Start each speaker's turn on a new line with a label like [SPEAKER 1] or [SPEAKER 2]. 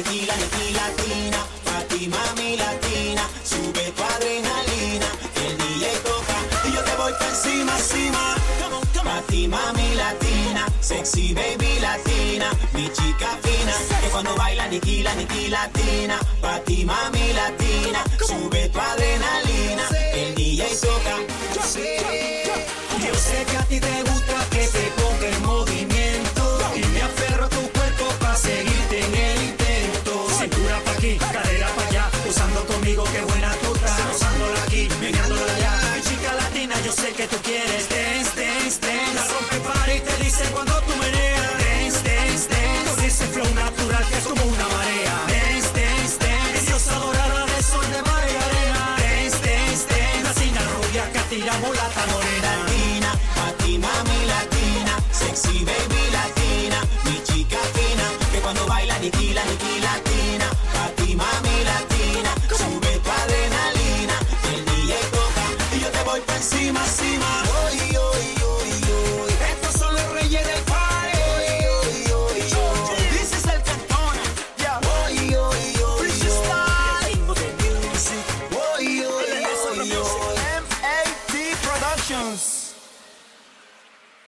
[SPEAKER 1] aniquila, aniquilatina. Pa' ti, mami latina, sube tu adrenalina. El DJ toca y yo te voy pa' encima, encima. Pa' ti, mami latina, sexy baby latina, mi chica fina, que cuando baila aniquila, aniquilatina. Pa' ti, mami latina, sube tu adrenalina. El DJ toca. Yo sé que a ti te gusta que te ponga en movimiento y me aferro a tu cuerpo pa' seguirte en el intento. Cintura pa' aquí, cadera pa' allá, usando conmigo qué buena tú estás. Rozándola aquí, meneándola allá. Mi chica latina, yo sé que tú quieres dance, dance, dance. La rompe para y te dice cuando tú meneas. Dance, dance, dance. Con ese flow natural que es como una marea. Dance, dance, dance. Diosa dorada de sol de mar y arena. Dance, dance, dance. Latina rubia que tira mulata morena. Latina, pa' ti mami latina, sexy baby latina, mi chica fina, que cuando baila aniquila, aniquilatina. Pa' ti mami latina, sube tu adrenalina. El DJ toca y yo te voy pa' encima, encima. Oy, oy, oy, oy. Estos son los reyes del party. Oy, oy, oy, oy. This is el Cantona. Yeah. Oy, oy, oy, oy. Oy, oy, oy, oy. MAT Productions.